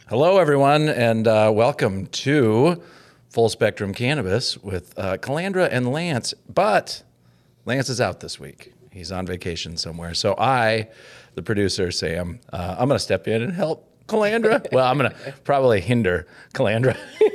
Hello, everyone, and welcome to Full Spectrum Cannabis with Calandra and Lance. But Lance is out this week. He's on vacation somewhere. So I, the producer, Sam, I'm going to step in and help Calandra. Well, I'm going to probably hinder Calandra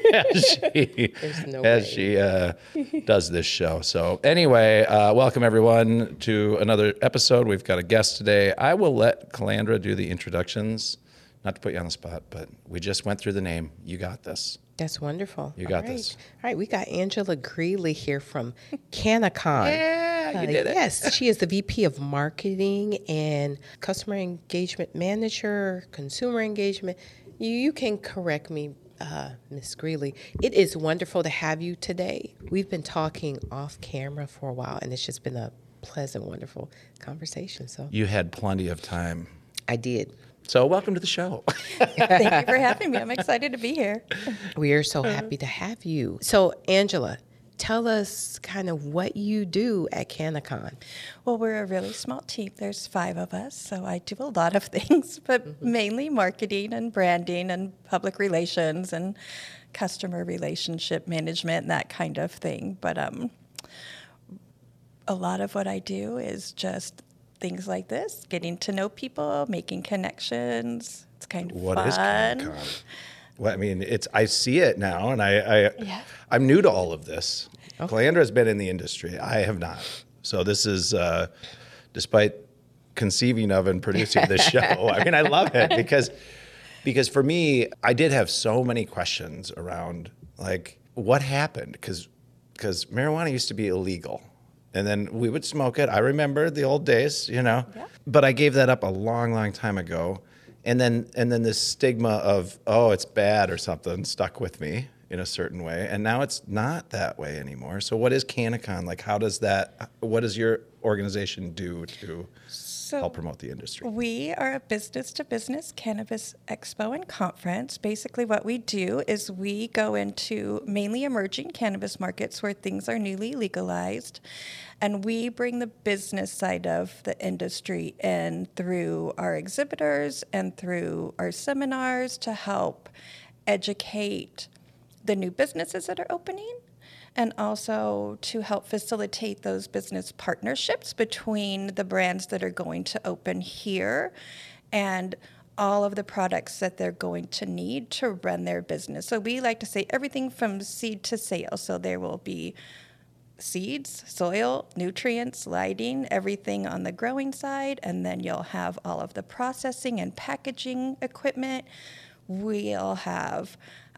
as she does this show. So anyway, welcome everyone to another episode. We've got a guest today. I will let Calandra do the introductions. Not to put you on the spot, but we just went through the name. You got this. That's wonderful. You got this. All right, we got Angela Greeley here from CannaCon. Yeah, you did it. Yes, she is the VP of Marketing and Customer Engagement Manager, Consumer Engagement. You can correct me, Ms. Greeley. It is wonderful to have you today. We've been talking off camera for a while, and it's just been a pleasant, wonderful conversation. So You had plenty of time. I did. So welcome to the show. Thank you for having me. I'm excited to be here. We are so happy to have you. So, Angela, tell us kind of what you do at CannaCon. Well, we're a really small team. There's 5 of us, so I do a lot of things, but mainly marketing and branding and public relations and customer relationship management and that kind of thing. But a lot of what I do is just things like this, getting to know people, making connections. It's kind of What fun. is CannaCon? Well, I mean, I see it now, and I'm new to all of this. Okay. Calandra's been in the industry. I have not. So this is, despite conceiving of and producing this show, I mean, I love it because for me, I did have so many questions around, like, what happened? Because marijuana used to be illegal. And then we would smoke it. I remember the old days, Yeah. But I gave that up a long, long time ago. And then this stigma of, oh, it's bad or something stuck with me in a certain way. And now it's not that way anymore. So what is CannaCon? Like, what does your organization do to help promote the industry? We are a business-to-business cannabis expo and conference. Basically what we do is we go into mainly emerging cannabis markets where things are newly legalized, and we bring the business side of the industry in through our exhibitors and through our seminars to help educate the new businesses that are opening, and also to help facilitate those business partnerships between the brands that are going to open here and all of the products that they're going to need to run their business. So we like to say everything from seed to sale. So there will be seeds, soil, nutrients, lighting, everything on the growing side, and then you'll have all of the processing and packaging equipment. We'll have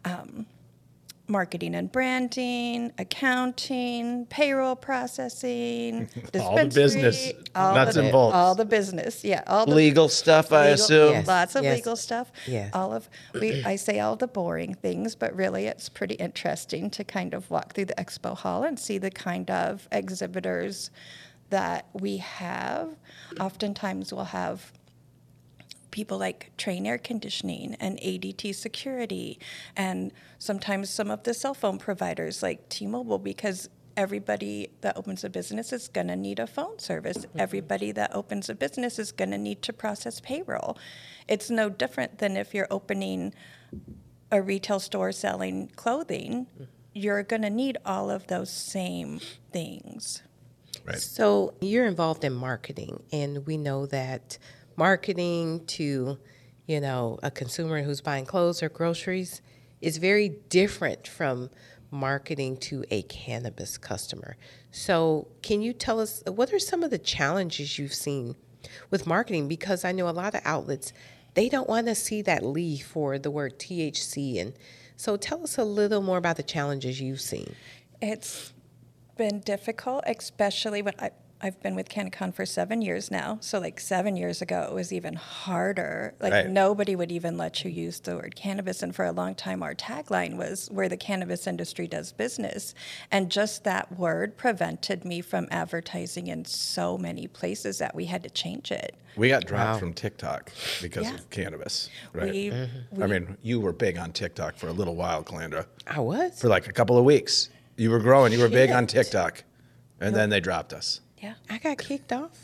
marketing and branding, accounting, payroll processing, all the business, nuts and bolts. All the business, yeah. All the legal stuff, I assume. Yes. Lots of legal stuff. Yes. I say all the boring things, but really it's pretty interesting to kind of walk through the expo hall and see the kind of exhibitors that we have. Oftentimes we'll have people like Train Air Conditioning and ADT Security, and sometimes some of the cell phone providers like T-Mobile, because everybody that opens a business is going to need a phone service. Mm-hmm. Everybody that opens a business is going to need to process payroll. It's no different than if you're opening a retail store selling clothing. Mm-hmm. You're going to need all of those same things. Right. So you're involved in marketing, and we know that marketing to, a consumer who's buying clothes or groceries is very different from marketing to a cannabis customer. So can you tell us, what are some of the challenges you've seen with marketing? Because I know a lot of outlets, they don't want to see that leaf or the word THC. And so tell us a little more about the challenges you've seen. It's been difficult, especially when I've been with CannaCon for 7 years now. So 7 years ago, it was even harder. Right. Nobody would even let you use the word cannabis. And for a long time, our tagline was where the cannabis industry does business. And just that word prevented me from advertising in so many places that we had to change it. We got dropped from TikTok because of cannabis, right? I mean, you were big on TikTok for a little while, Calandra. I was? For a couple of weeks. You were growing. You were big on TikTok. And then they dropped us. Yeah. I got kicked off.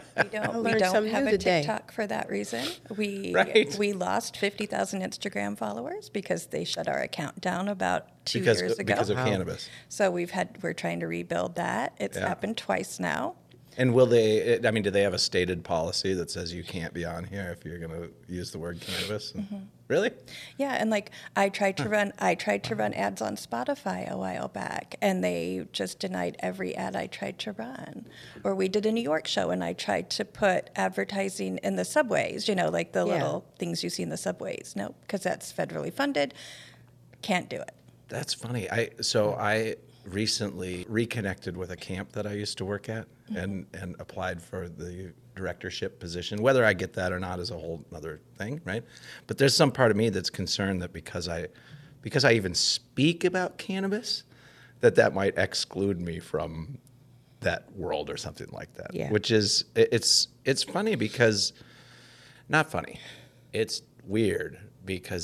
learned We don't something have new a today. TikTok for that reason. We Right. we lost 50,000 Instagram followers because they shut our account down about 2 years ago. Because of Wow. cannabis. So we're trying to rebuild that. It's Yeah. happened twice now. And will they, I mean, do they have a stated policy that says you can't be on here if you're going to use the word cannabis? Really? Yeah, and like I tried to run ads on Spotify a while back, and they just denied every ad I tried to run. Or we did a New York show, and I tried to put advertising in the subways, like the Yeah. little things you see in the subways. No, because that's federally funded. Can't do it. That's funny. I recently reconnected with a camp that I used to work at and applied for the directorship position. Whether I get that or not is a whole other thing, right? But there's some part of me that's concerned that because I even speak about cannabis, that might exclude me from that world or something like that. Yeah. Which is it's funny because not funny. It's weird because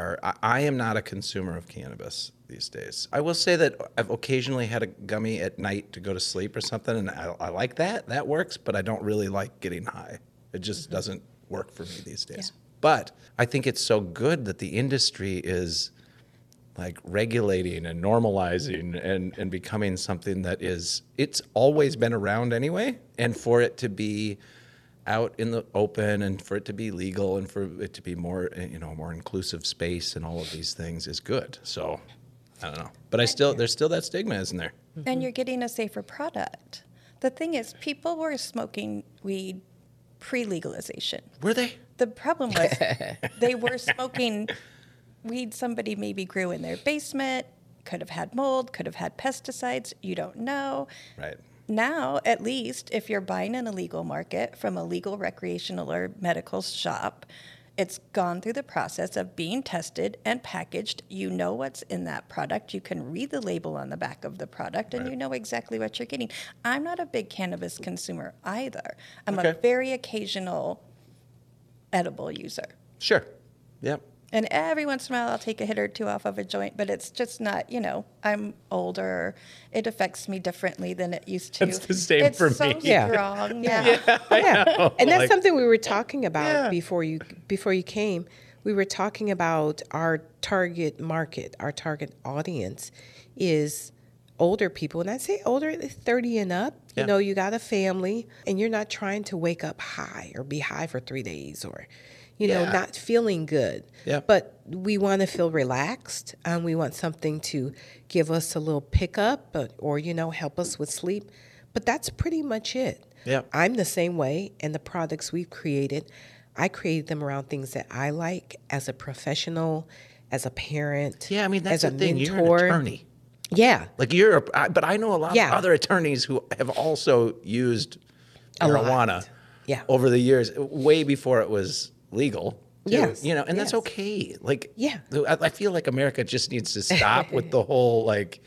I am not a consumer of cannabis these days. I will say that I've occasionally had a gummy at night to go to sleep or something, and I like that. That works, but I don't really like getting high. It just doesn't work for me these days. Yeah. But I think it's so good that the industry is like regulating and normalizing and becoming something that it's always been around anyway, and for it to be out in the open and for it to be legal and for it to be more inclusive space and all of these things is good. So I don't know, but there's still that stigma, isn't there? And you're getting a safer product. The thing is, people were smoking weed pre-legalization. Were they? The problem was they were smoking weed somebody maybe grew in their basement, could have had mold, could have had pesticides, you don't know. Right. Now, at least, if you're buying in a legal market from a legal recreational or medical shop, it's gone through the process of being tested and packaged. You know what's in that product. You can read the label on the back of the product, and Right. you know exactly what you're getting. I'm not a big cannabis consumer either. I'm Okay. a very occasional edible user. Sure. Yep. And every once in a while, I'll take a hit or two off of a joint, but it's just not, I'm older. It affects me differently than it used to. It's the same it's for so me. Yeah. strong. Yeah. And that's Like- something we were talking about Yeah. before you came. We were talking about our target market, our target audience is older people. And I say older, 30 and up. Yeah. You got a family and you're not trying to wake up high or be high for 3 days or, Yeah. not feeling good. Yeah. But we want to feel relaxed. We want something to give us a little pickup or help us with sleep. But that's pretty much it. Yeah. I'm the same way. And the products we've created, I created them around things that I like as a professional, as a parent, Yeah, I mean, that's as the a thing. mentor. You're an attorney. Yeah. Like but I know a lot Yeah. of other attorneys who have also used marijuana lot. Yeah. over the years, way before it was legal. too, Yes. and that's Yes. okay. Like, Yeah. I feel like America just needs to stop with the whole like,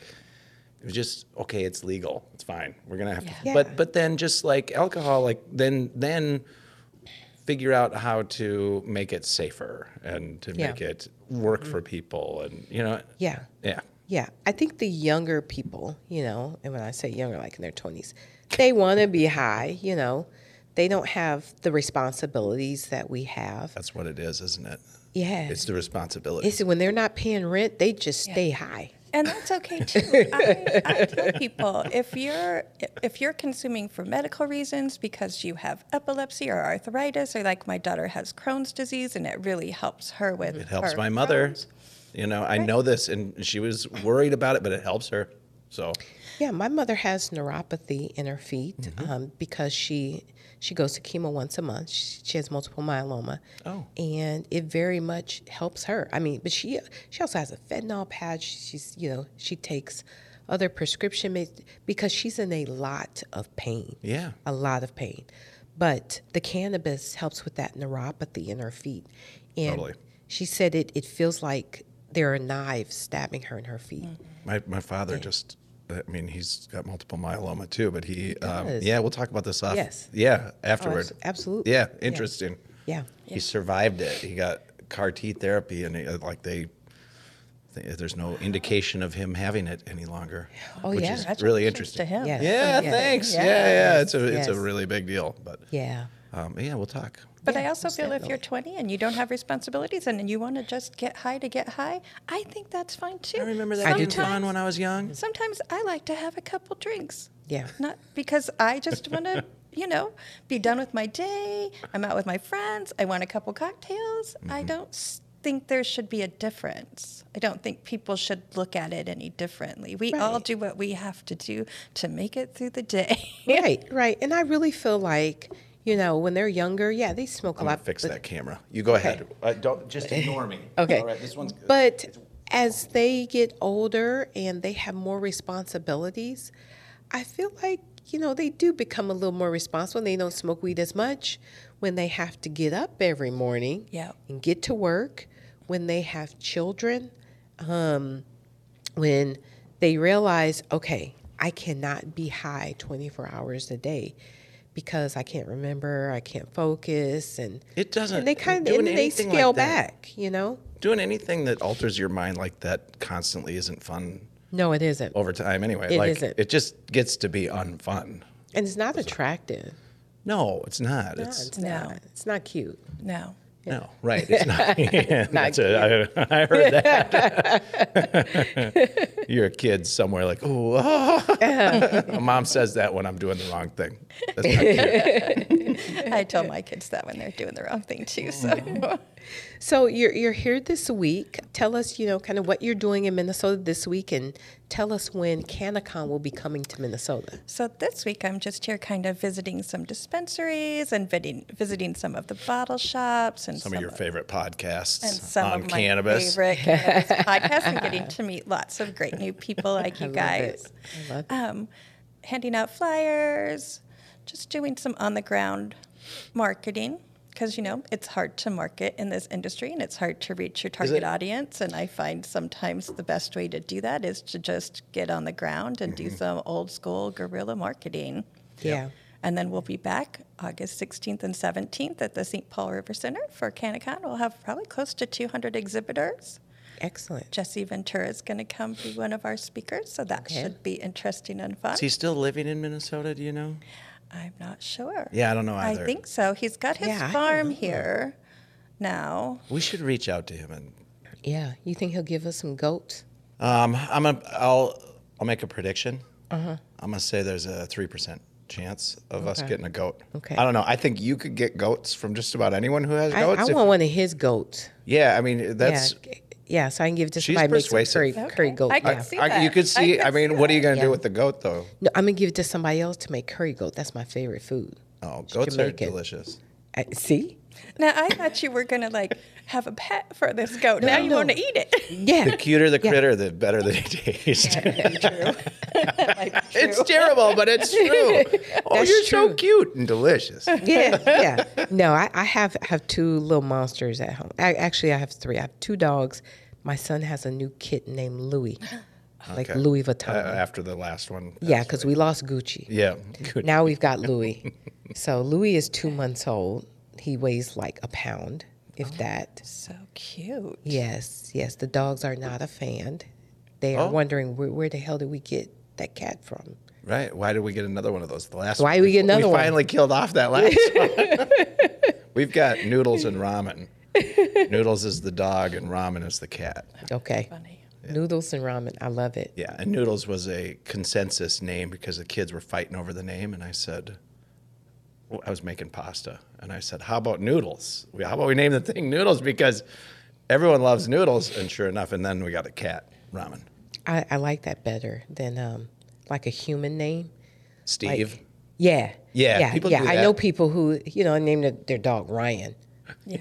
just okay, it's legal, it's fine. We're gonna have to, Yeah. but then just like alcohol, like then figure out how to make it safer and to Yeah. make it work for people, and Yeah. yeah. Yeah. I think the younger people, and when I say younger, like in their 20s, they want to be high, They don't have the responsibilities that we have. That's what it is, isn't it? Yeah. It's the responsibility. It's when they're not paying rent, they just stay high. And that's okay too. I tell people if you're consuming for medical reasons because you have epilepsy or arthritis, or like my daughter has Crohn's disease and it really helps her with It helps her my mother. Crohn's. I know this, and she was worried about it, but it helps her. So Yeah, my mother has neuropathy in her feet Mm-hmm. because she goes to chemo once a month. She has multiple myeloma. Oh. And it very much helps her. I mean, but she also has a fentanyl patch. She takes other prescription because she's in a lot of pain. Yeah. A lot of pain. But the cannabis helps with that neuropathy in her feet. And Totally. she said it feels like there are knives stabbing her in her feet. my father just, he's got multiple myeloma too, but he does. we'll talk about this off. Yes. Yeah, afterward. Absolutely. Yeah, interesting. Yeah. He survived it. He got CAR T therapy, and they There's no indication of him having it any longer, Oh, which yeah. is Congratulations really interesting. to him. Yes. Yeah, Yeah. thanks. Yeah. Yeah, it's a Yes. really big deal. But Yeah. yeah, we'll talk. But Yeah, I also most feel if you're definitely. 20 and you don't have responsibilities and you want to just get high to get high, I think that's fine too. I remember that I do being too. fun when I was young. Sometimes I like to have a couple drinks. Yeah. Not because I just want to, be done with my day. I'm out with my friends. I want a couple cocktails. I don't think there should be a difference. I don't think people should look at it any differently. We all Right. do what we have to do to make it through the day. Right. And I really feel like, when they're younger, yeah, they smoke a I'm lot. gonna fix but- that camera. You go ahead. Don't just ignore me. Okay. All right, this one's good. But as they get older and they have more responsibilities, I feel like, they do become a little more responsible. They don't smoke weed as much when they have to get up every morning Yeah. and get to work, when they have children, when they realize, okay, I cannot be high 24 hours a day because I can't remember, I can't focus, and It doesn't- And they kind doing of they anything like scale that. back, Doing anything that alters your mind like that constantly isn't fun No, it isn't, over time anyway. It like isn't. it just gets to be unfun. and it's not attractive. No, it's not. No, It's it's No. not. It's not cute. No. no, right. It's not. Not I heard that. You're a kid somewhere like, oh, my mom says that when I'm doing the wrong thing. That's not cute. I tell my kids that when they're doing the wrong thing too. So So you're here this week. Tell us, kind of what you're doing in Minnesota this week, and tell us when CannaCon will be coming to Minnesota. So this week I'm just here kind of visiting some dispensaries and visiting some of the bottle shops and Some of your favorite podcasts and some on of my cannabis. favorite cannabis podcasts and getting to meet lots of great new people like you I love guys. it. I love it. Handing out flyers, just doing some on the ground marketing because it's hard to market in this industry and it's hard to reach your target it? audience, and I find sometimes the best way to do that is to just get on the ground and do some old school guerrilla marketing. Yeah. And then we'll be back August 16th and 17th at the St. Paul River Center for CannaCon. We'll have probably close to 200 exhibitors. Excellent. Jesse Ventura is going to come be one of our speakers, so that Okay. should be interesting and fun. Is he still living in Minnesota? Do you know? I'm not sure. Yeah, I don't know either. I think so. He's got his Yeah, I don't farm know. here now. We should reach out to him and Yeah. You think he'll give us some goats? I'll make a prediction. Uh-huh. I'm gonna say there's a 3% chance of us Okay. getting a goat. Okay. I don't know. I think you could get goats from just about anyone who has I goats. want one of his goats. Yeah, I mean that's. Yeah, so I can give it to She's somebody who makes some persuasive. curry goat. I can Yeah. see You that. could see. I could mean, see what are you that. gonna Yeah. do with the goat though? No, I'm gonna give it to somebody else to make curry goat. That's my favorite food. Oh, goats are Jamaican. delicious. See? Now, I thought you were going to have a pet for this goat. Now you no. want to eat it. Yeah. The cuter the Yeah. critter, the better they taste. True. It's terrible, but it's true. Oh, That's you're so true. cute and delicious. Yeah. No, I have two little monsters at home. Actually, I have three. I have two dogs. My son has a new kitten named Louis, like Okay. Louis Vuitton. After the last one. Yeah, because we lost Gucci. Yeah. Good. Now we've got Louis. So Louis is 2 months old. He weighs like a pound, if that. So cute. Yes. The dogs are not a fan. They are Oh. wondering where the hell did we get that cat from? Right. Why did we get another one of those? The last Why one. did we get another We one? finally killed off that last one. We've got Noodles and Ramen. Noodles is the dog and Ramen is the cat. Okay. Funny. Noodles and ramen. I love it. Yeah, and Noodles was a consensus name because the kids were fighting over the name, and I said, well, I was making pasta, and I said, how about Noodles? How about we name the thing Noodles because everyone loves noodles, and sure enough, and then we got a cat, Ramen. I like that better than like a human name. Steve. Like, yeah. Yeah, people do I that. know people who, name their dog Ryan. Yeah.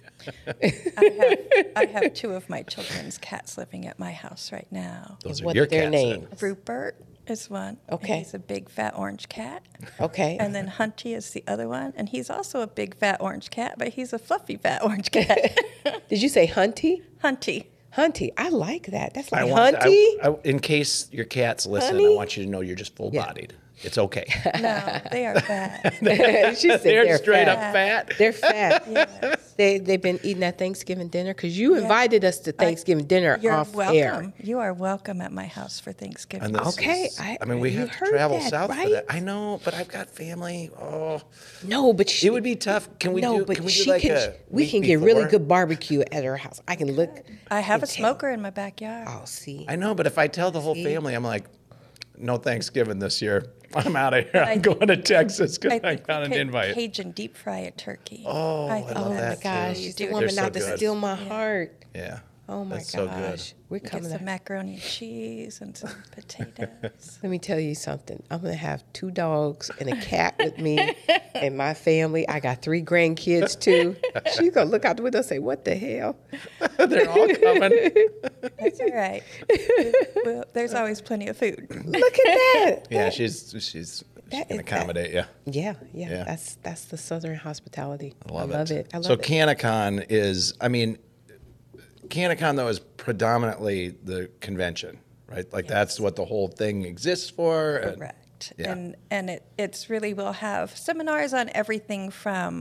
I have two of my children's cats living at my house right now. Those What are your their cats. name? Rupert is one. and Okay. He's a big fat orange cat. Okay. And then Hunty is the other one. And he's also a big fat orange cat, but he's a fluffy fat orange cat. Did you say Hunty? Hunty. Hunty. I like that. That's like want- Hunty. in case your cats listen, I Honey? want you to know you're just full-bodied. It's okay. No, they are fat. She said They're straight fat. up fat. They're fat. Yes. They've been eating at Thanksgiving dinner because you invited us to Thanksgiving dinner You're off welcome. air. You are welcome at my house for Thanksgiving. And this Okay, is- I mean, we you have to heard travel that, south for right? that. I know, but I've got family. Oh, No, but it would be tough. Can we do? Can we do like a we week can get really before? good barbecue at her house. I can look. I have a and tell. smoker in my backyard. Oh, see. I know, but if I tell the whole family, I'm like, no Thanksgiving this year. I'm out of here. I'm going to Texas because I think got we an could invite. Cajun deep fry a turkey. Oh, I love Oh my that gosh, too. she's do the it. woman They're not so to good. steal my heart. Yeah. Oh my That's gosh, so good. we're Get coming. some macaroni and cheese and some potatoes. Let me tell you something. I'm gonna have 2 dogs and a cat with me and my family. I got 3 grandkids too. She's gonna look out the window and say, "What the hell?" They're all coming. That's all right. Well, there's always plenty of food. Look at that. Yeah, she's That can is- accommodate you. Yeah. Yeah. That's the Southern hospitality. I love it. I love so it. CannaCon is, I mean, CannaCon though is predominantly the convention, right? Like that's what the whole thing exists for. and- Correct. Yeah. And it's really, we'll have seminars on everything from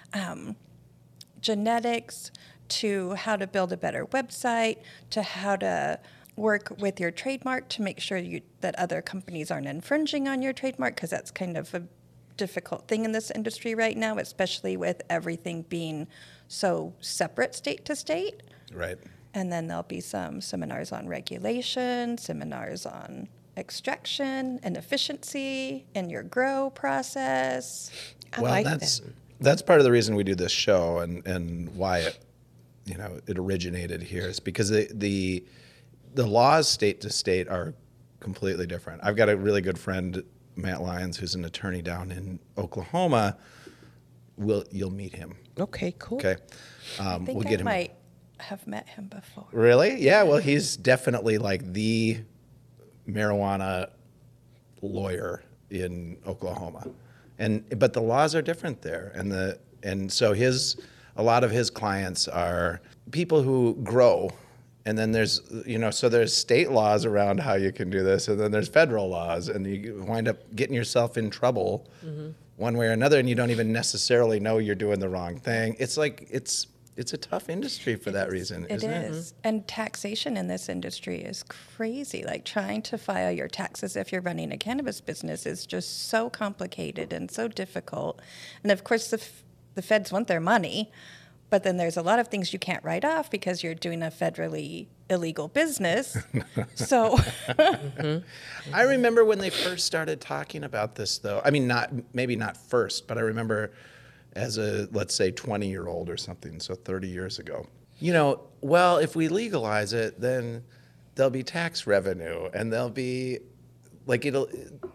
genetics to how to build a better website to how to work with your trademark to make sure that other companies aren't infringing on your trademark, because that's kind of a difficult thing in this industry right now, especially with everything being so separate state to state. Right. And then there'll be some seminars on regulation, seminars on extraction and efficiency in your grow process. I like that's part of the reason we do this show and why it originated here is because the laws state to state are completely different. I've got a really good friend, Matt Lyons, who's an attorney down in Oklahoma. You'll meet him. Okay, cool. Okay. I think we'll I get him. might have met him before. Really? Yeah. Well, he's definitely like the marijuana lawyer in Oklahoma, but the laws are different there, and so a lot of his clients are people who grow, and then there's there's state laws around how you can do this, and then there's federal laws, and you wind up getting yourself in trouble one way or another, and you don't even necessarily know you're doing the wrong thing. It's like it's a tough industry for that reason, isn't it? It is. And taxation in this industry is crazy. Like trying to file your taxes if you're running a cannabis business is just so complicated and so difficult. And of course, the feds want their money, but then there's a lot of things you can't write off because you're doing a federally illegal business. So I remember when they first started talking about this, though. I mean, maybe not first, but I remember as a, let's say, 20-year-old or something, so 30 years ago. Well, if we legalize it, then there'll be tax revenue, and there'll be, like, it'll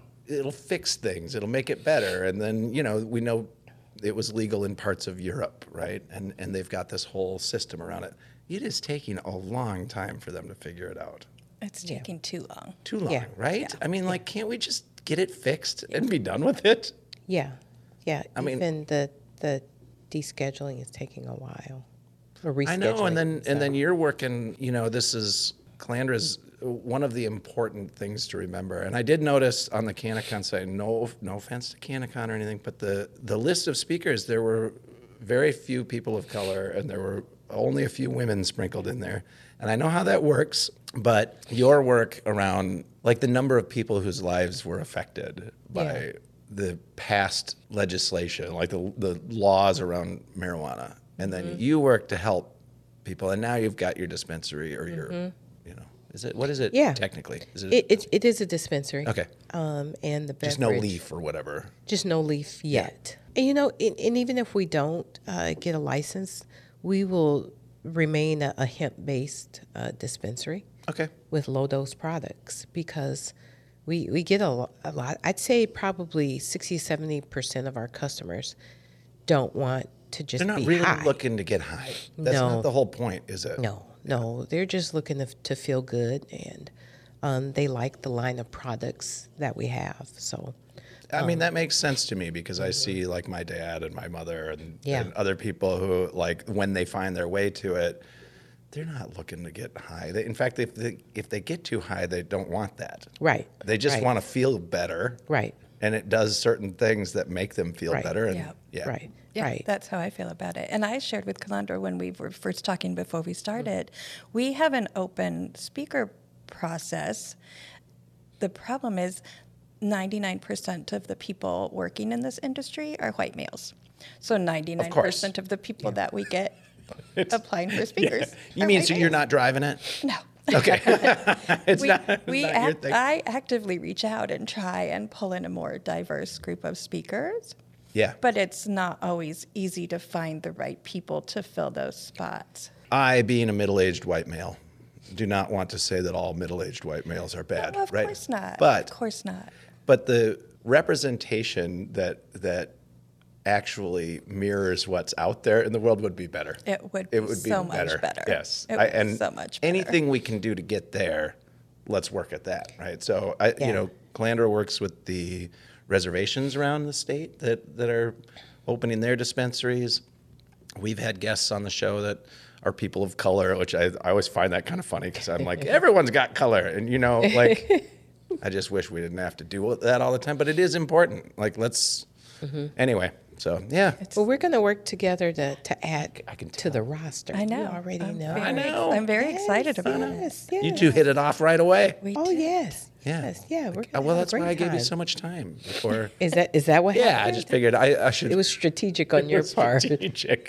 fix things. It'll make it better. And then, we know it was legal in parts of Europe, right? And they've got this whole system around it. It is taking a long time for them to figure it out. it's taking too long. Too long, Yeah. right? Yeah. I mean, like, can't we just get it fixed and be done with it? Yeah. I mean- even the descheduling is taking a while. Or rescheduling. I know, and then so. you're working. This is Calandra's one of the important things to remember. And I did notice on the CannaCon site, no offense to CannaCon or anything, but the list of speakers, there were very few people of color, and there were only a few women sprinkled in there. And I know how that works, but your work around, like, the number of people whose lives were affected by Yeah. the past legislation, like the laws around marijuana, and then you work to help people, and now you've got your dispensary or your, what is it Yeah. technically? Is It is a dispensary. Okay. And the beverage. Just no leaf or whatever. Just no leaf yet. And, and even if we don't get a license, we will remain a hemp-based dispensary Okay. with low-dose products because we get a lot. I'd say probably 60-70% of our customers don't want to just They're not be really high. looking to get high. That's No. not the whole point, is it? No, they're just looking to feel good, and they like the line of products that we have. So, I mean, that makes sense to me because I see, like, my dad and my mother and other people who, like, when they find their way to it, they're not looking to get high. In fact, if they get too high, they don't want that. right. They just right, want to feel better. Right. And it does certain things that make them feel Right. better. And Yep. yeah. Right. Yeah, Right. that's how I feel about it. And I shared with Calandra when we were first talking before we started, we have an open speaker process. The problem is 99% of the people working in this industry are white males. So 99% of the people that we get applying for speakers. You are mean white so you're males. not driving it? No. Okay. It's not your thing. I actively reach out and try and pull in a more diverse group of speakers, Yeah. but it's not always easy to find the right people to fill those spots. I, being a middle-aged white male, do not want to say that all middle-aged white males are bad, No, of right? course not. But of course not. But the representation that actually mirrors what's out there in the world would be better. It would be so much better. Yes. It would be and so much better. anything we can do to get there, let's work at that, right? So, Yeah. Calandra works with the reservations around the state that are opening their dispensaries. We've had guests on the show that are people of color, which I always find that kind of funny because I'm like, everyone's got color. And, like, I just wish we didn't have to do that all the time, but it is important. Like, let's, anyway. So, yeah. Well, we're going to work together to add I can to the roster. I know. You already know. I know. I'm very excited about it. Yes, You yes. two hit it off right away. We Oh, did. yes. Yeah. Yes. Yeah. We're gonna Well, have a that's why great I gave you time. so much time before. Is that what Yeah, happened? I just figured I should. It was strategic on your part. strategic.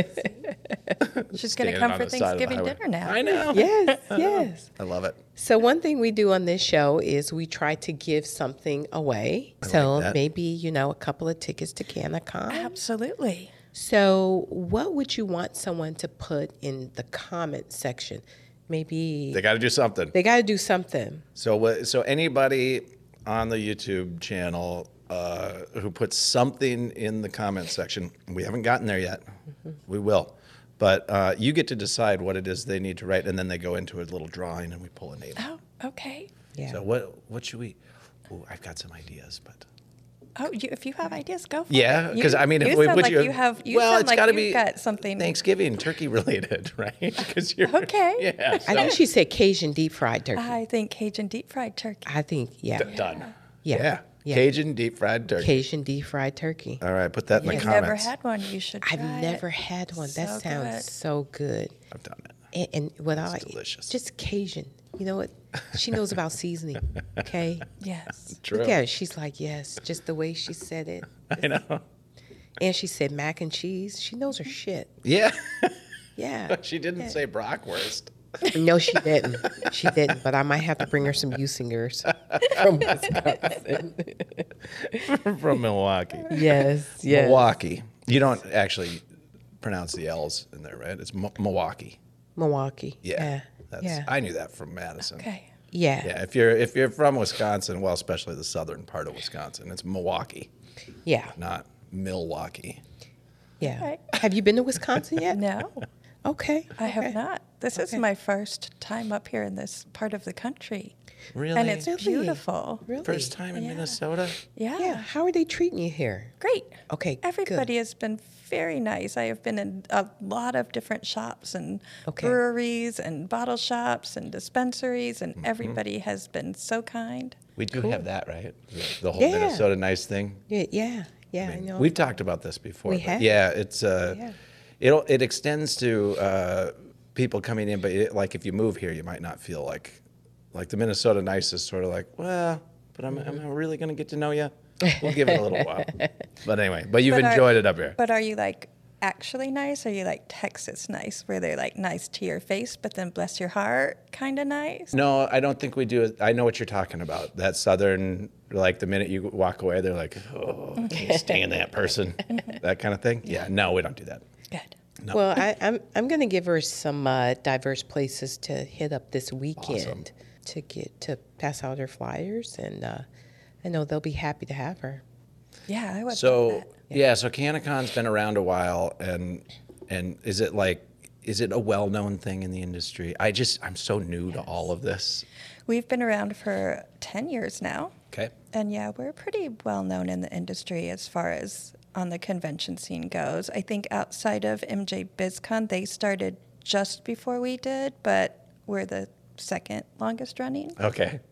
She's going to Standing come on for the side of the Thanksgiving highway. dinner now. I know. Yes, yes. I love it. So one thing we do on this show is we try to give something away. So that. maybe, a couple of tickets to CannaCon. Absolutely. So what would you want someone to put in the comment section? Maybe They got to do something. they got to do something. So anybody on the YouTube channel who puts something in the comment section, we haven't gotten there yet. We will. But you get to decide what it is they need to write, and then they go into a little drawing, and we pull a name. Oh, okay. Yeah. So what should we? Oh, I've got some ideas, but Oh, if you have ideas, go for yeah, it. because I mean, if you we sound put like you, you have, you well, sound it's like got to you've be got something. Thanksgiving turkey related, right? Because you're Okay. Yeah, I think she said Cajun deep fried turkey. I think Cajun deep fried turkey. I think, yeah. done. Yeah. Yeah. Cajun deep fried turkey. Cajun deep fried turkey. All right, put that in the You've comments. never had one. You should try I've never had one. That So sounds good. so good. I've done it. And what I delicious. just Cajun. You know what? She knows about seasoning. Okay. Yes. True. Look at her. She's like, yes, just the way she said it. I know. And she said mac and cheese. She knows her shit. Yeah. Yeah. She didn't say bratwurst. No, she didn't. She didn't. But I might have to bring her some Usingers from Wisconsin. From Milwaukee. Yes. Yes. Milwaukee. You don't actually pronounce the L's in there, right? It's Milwaukee. Milwaukee. Yeah. Yeah. Yeah. I knew that from Madison. Okay. Yeah. Yeah, if you're from Wisconsin, well, especially the southern part of Wisconsin, it's Milwaukee, Yeah. not Milwaukee. Yeah. Okay. Have you been to Wisconsin yet? No, Okay. I have okay. not. This is Okay. my first time up here in this part of the country. Really? And it's Really? beautiful. Really? First time in Minnesota? Yeah. Yeah. How are they treating you here? Great. Okay. Everybody has been very nice. I have been in a lot of different shops and Okay. breweries and bottle shops and dispensaries, and Mm-hmm. everybody has been so kind. We do have that, right? The whole Yeah. Minnesota nice thing. Good. Yeah. Yeah. I know. We've talked about this before. We but have. Yeah, it's Yeah. it extends to people coming in, but like if you move here, you might not feel like the Minnesota nice is sort of like, well, but am I really going to get to know you? We'll give it a little while. But anyway, but you've But enjoyed it up here. But are you like actually nice? Or are you like Texas nice, where they're like nice to your face, but then bless your heart kind of nice? No, I don't think we do it. I know what you're talking about. That southern, like the minute you walk away, they're like, oh, I can't stand that person. That kind of thing. Yeah, no, we don't do that. Good. No. Well, I'm going to give her some diverse places to hit up this weekend to pass out her flyers, and I know they'll be happy to have her. Yeah, I would love So that. yeah, so CannaCon's been around a while, and is it a well-known thing in the industry? I'm so new to all of this. We've been around for 10 years now. Okay. And yeah, we're pretty well known in the industry as far as on the convention scene goes. I think outside of MJ BizCon, they started just before we did, but we're the second longest running. Okay.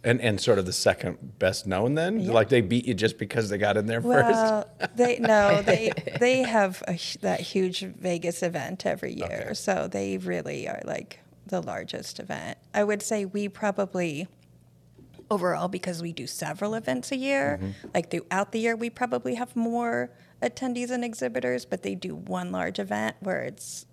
And sort of the second best known then? Yeah. Like they beat you just because they got in there Well, first? they have that huge Vegas event every year, Okay. so they really are like the largest event. I would say we probably overall, because we do several events a year, like throughout the year, we probably have more attendees and exhibitors, but they do one large event where it's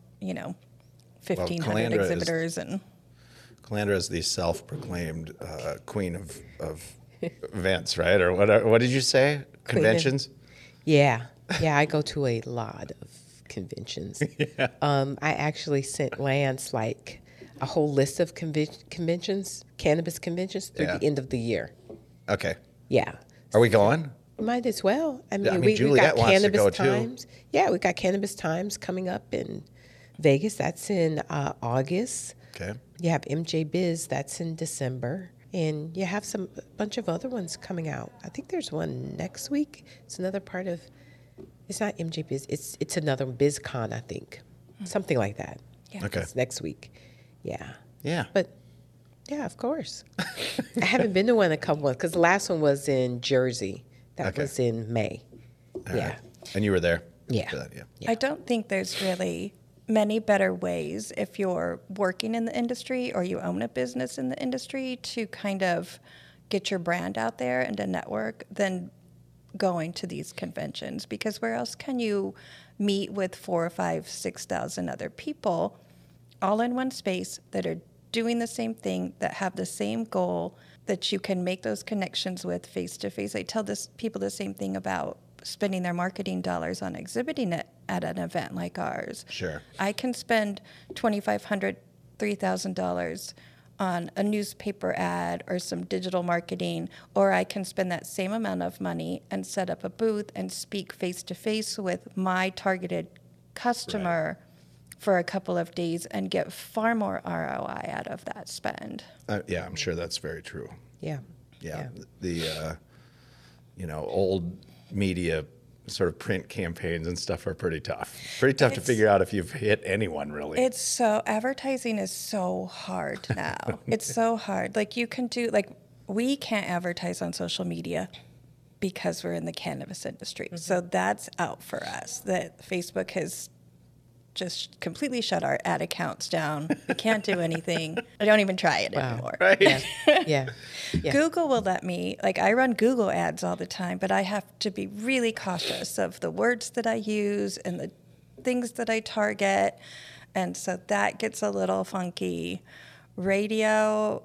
1,500 Calandra is- exhibitors and. Calandra is the self-proclaimed queen of events, right? Or what did you say? Conventions? Yeah, I go to a lot of conventions. I actually sent Lance like a whole list of conventions, cannabis conventions through Yeah. the end of the year. Okay. Yeah. Are we going? Might as well. I mean, I mean, we Juliet got wants to Cannabis go, too. Times. Yeah, we got Cannabis Times coming up in Vegas. That's in August. Okay. You have MJ Biz. That's in December. And you have a bunch of other ones coming out. I think there's one next week. It's another part of, it's not MJ Biz. It's another BizCon, I think. Something like that. Yeah. Okay. It's next week. Yeah. Yeah. But yeah, of course. I haven't been to one in a couple months because the last one was in Jersey. That Okay. was in May. All yeah. right. And you were there? Yeah. For that, yeah. I don't think there's really many better ways if you're working in the industry or you own a business in the industry to kind of get your brand out there and to network than going to these conventions, because where else can you meet with 4 or 5, 6,000 other people all in one space that are doing the same thing, that have the same goal, that you can make those connections with face to face. I tell people the same thing about spending their marketing dollars on exhibiting it at an event like ours. Sure. I can spend $2,500, $3,000 on a newspaper ad or some digital marketing, or I can spend that same amount of money and set up a booth and speak face to face with my targeted customer for a couple of days and get far more ROI out of that spend. Yeah, I'm sure that's very true. Yeah. Yeah. The, old media sort of print campaigns and stuff are pretty tough. Pretty tough to figure out if you've hit anyone, really. Advertising is so hard now. It's so hard. Like we can't advertise on social media because we're in the cannabis industry. Mm-hmm. So that's out for us. That Facebook has just completely shut our ad accounts down. We can't do anything. I don't even try it anymore. Right. Yeah. Google will let me, I run Google ads all the time, but I have to be really cautious of the words that I use and the things that I target. And so that gets a little funky. Radio,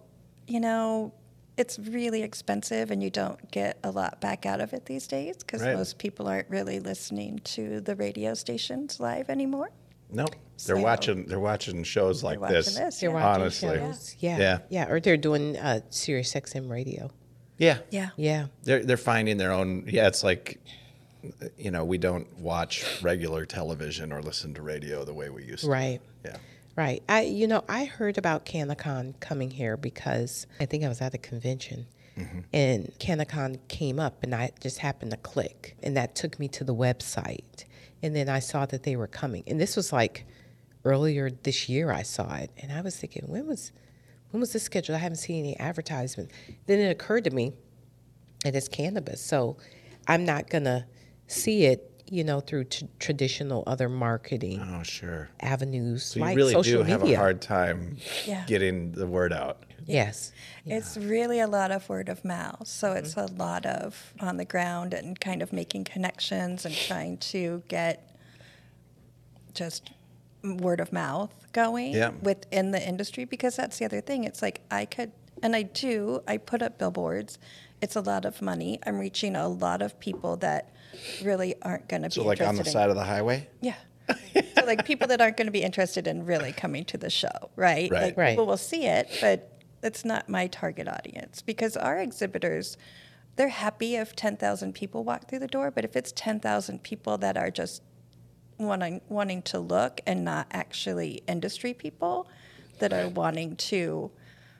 it's really expensive and you don't get a lot back out of it these days because most people aren't really listening to the radio stations live anymore. Nope. They're watching shows like this. They're watching honestly. shows. Yeah. Or they're doing Sirius XM radio. Yeah. Yeah. They're finding their own. Yeah, it's like, we don't watch regular television or listen to radio the way we used to. Right. Yeah. Right. I heard about CannaCon coming here because I think I was at a convention. Mm-hmm. And CannaCon came up and I just happened to click. And that took me to the website. And then I saw that they were coming. And this was earlier this year I saw it. And I was thinking, when was this scheduled? I haven't seen any advertisement. Then it occurred to me that it's cannabis. So I'm not going to see it, through traditional other marketing avenues So you like really social do media. have a hard time getting the word out. Yes. It's really a lot of word of mouth. So it's a lot of on the ground and kind of making connections and trying to get just word of mouth going within the industry, because that's the other thing. It's like I put up billboards. It's a lot of money. I'm reaching a lot of people that really aren't going to be interested. So on the side of the highway? Yeah. So people that aren't going to be interested in really coming to the show, right? Right. People will see it, but it's not my target audience, because our exhibitors, they're happy if 10,000 people walk through the door, but if it's 10,000 people that are just wanting to look and not actually industry people that are wanting to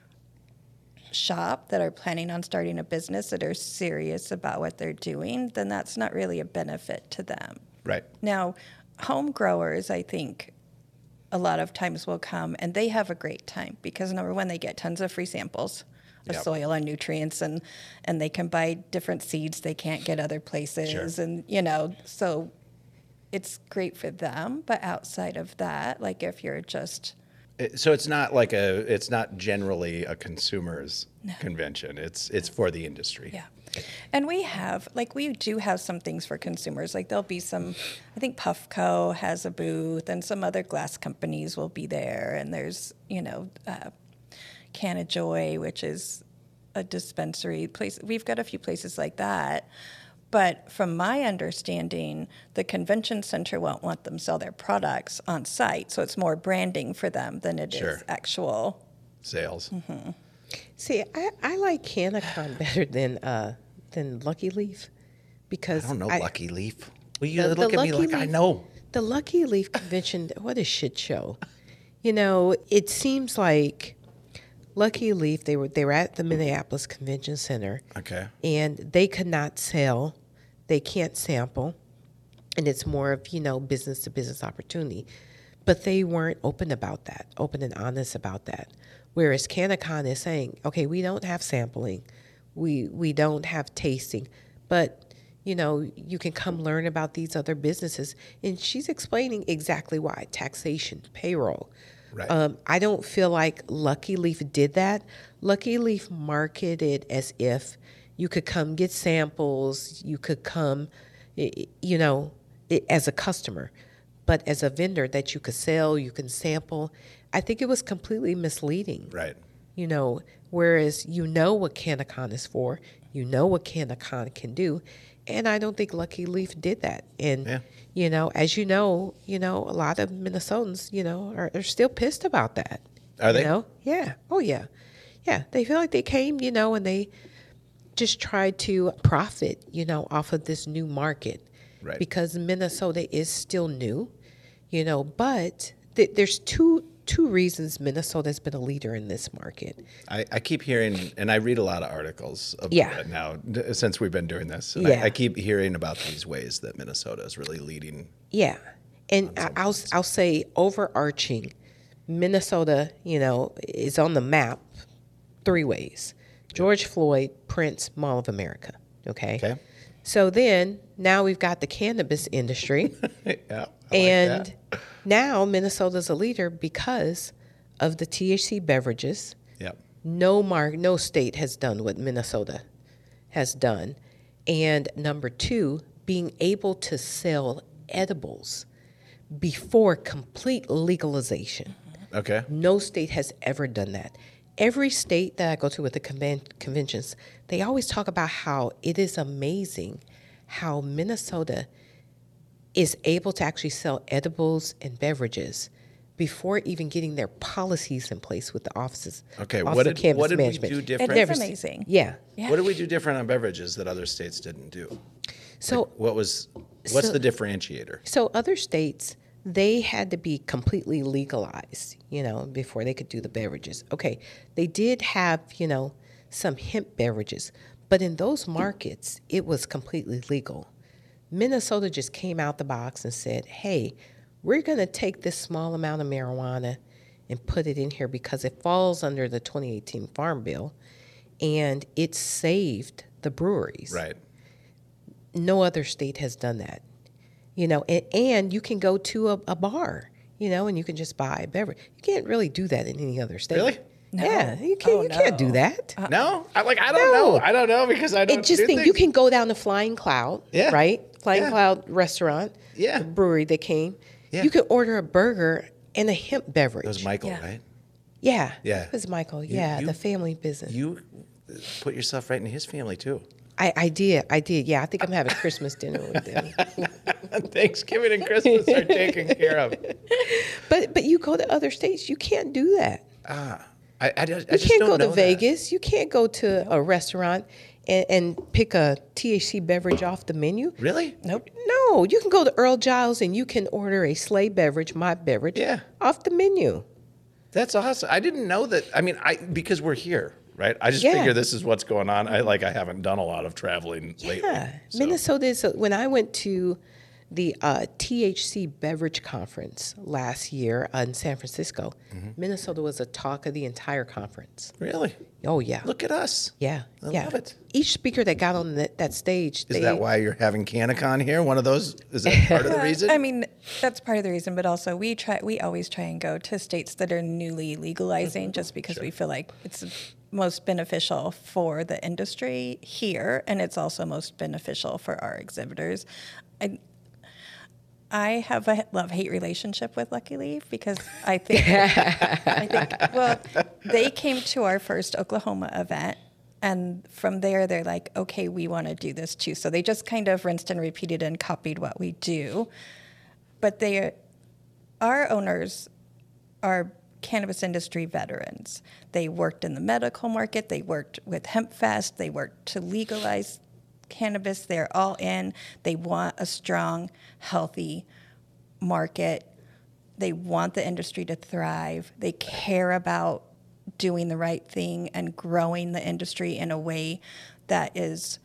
shop, that are planning on starting a business, that are serious about what they're doing, then that's not really a benefit to them. Right. Now, home growers, I think, a lot of times will come and they have a great time because, number one, they get tons of free samples of Yep. soil and nutrients, and they can buy different seeds they can't get other places. Sure. And, so it's great for them. But outside of that, like if you're just So it's not like it's not generally a consumer's convention. It's for the industry. Yeah. And we do have some things for consumers. Like there'll be I think Puffco has a booth and some other glass companies will be there. And there's, Can of Joy, which is a dispensary place. We've got a few places like that. But from my understanding, the convention center won't want them sell their products on site. So it's more branding for them than it is actual Sales. Mm-hmm. See, I like CannaCon better than Lucky Leaf because I don't know Lucky Leaf. Well, you the look at me Lucky like I Leaf- know. The Lucky Leaf convention, what a shit show. It seems like Lucky Leaf, they were at the Minneapolis Convention Center. Okay. And they could not sell, they can't sample, and it's more of, business to business opportunity. But they weren't open and honest about that. Whereas CannaCon is saying, okay, we don't have sampling, we don't have tasting, but you can come learn about these other businesses. And she's explaining exactly why: taxation, payroll. Right. I don't feel like Lucky Leaf did that. Lucky Leaf marketed as if you could come get samples, you could come, as a customer, but as a vendor that you could sell, you can sample. I think it was completely misleading. Right. Whereas what CannaCon is for, what CannaCon can do, and I don't think Lucky Leaf did that. And as a lot of Minnesotans, are still pissed about that. Are they? Yeah. Oh yeah. Yeah. They feel like they came, and they just tried to profit, off of this new market. Right. Because Minnesota is still new, but there's two reasons Minnesota has been a leader in this market. I keep hearing, and I read a lot of articles about it now since we've been doing this. And I keep hearing about these ways that Minnesota is really leading. Yeah. And I'll say overarching, Minnesota, is on the map 3 ways: George Floyd, Prince, Mall of America. Okay. So then now we've got the cannabis industry. And now Minnesota's a leader because of the THC beverages. Yep. No state has done what Minnesota has done. And number 2, being able to sell edibles before complete legalization. Okay. No state has ever done that. Every state that I go to with the conventions, they always talk about how it is amazing how Minnesota is able to actually sell edibles and beverages before even getting their policies in place with the offices. Okay, Office what of did Cannabis we Management. do it different? is amazing. Yeah. What did we do different on beverages that other states didn't do? So What's the differentiator? So other states, they had to be completely legalized, before they could do the beverages. Okay, they did have, some hemp beverages, but in those markets, it was completely legal. Minnesota just came out the box and said, hey, we're going to take this small amount of marijuana and put it in here because it falls under the 2018 Farm Bill, and it saved the breweries. Right. No other state has done that. And you can go to a bar, and you can just buy a beverage. You can't really do that in any other state. Really? No. Yeah, you can't. You can't do that. No? I don't know. I don't know because I don't do things. You can go down to Flying Cloud, Yeah. right? Flying Yeah. Cloud restaurant, Yeah. the brewery that came. Yeah. You can order a burger and a hemp beverage. It was Michael, Yeah. right? Yeah. Yeah. It was Michael. You- Yeah, you- the family business. You put yourself right in his family too. I did. Yeah, I think I'm having Christmas dinner with them. Thanksgiving and Christmas are taken care of. But you go to other states, you can't do that. I just You can't don't go know to that. Vegas. You can't go to a restaurant and pick a THC beverage off the menu. Really? Nope. No, you can go to Earl Giles and you can order a sleigh beverage, my beverage, Yeah. off the menu. That's awesome. I didn't know that. I mean, because we're here, right? I just Yeah. figure this is what's going on. I haven't done a lot of traveling lately. Yeah, so. Minnesota is. When I went to the THC Beverage Conference last year in San Francisco. Minnesota was a talk of the entire conference. Really? Oh, yeah. Look at us. Yeah. I yeah. love it. Each speaker that got on that stage. Is that why you're having CannaCon here? One of those? Is that part of the reason? I mean, that's part of the reason, but also we always try and go to states that are newly legalizing just because we feel like it's most beneficial for the industry here, and it's also most beneficial for our exhibitors. I have a love-hate relationship with Lucky Leaf because I think, well, they came to our first Oklahoma event, and from there they're like, okay, we want to do this too. So they just kind of rinsed and repeated and copied what we do. But our owners are cannabis industry veterans. They worked in the medical market. They worked with HempFest. They worked to legalize cannabis. They're all in. They want a strong, healthy market. They want the industry to thrive. They care about doing the right thing and growing the industry in a way that is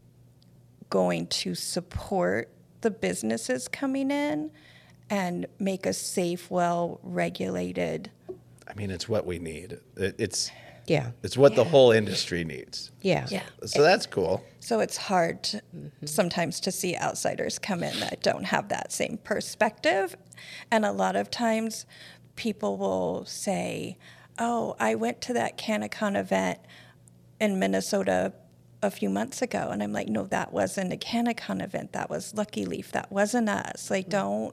going to support the businesses coming in and make a safe, well-regulated. I mean, it's what we need. It's Yeah. It's what the whole industry needs. Yeah. Yeah. So that's cool. So it's hard sometimes to see outsiders come in that don't have that same perspective. And a lot of times people will say, oh, I went to that CannaCon event in Minnesota a few months ago. And I'm like, no, that wasn't a CannaCon event. That was Lucky Leaf. That wasn't us. Like, don't.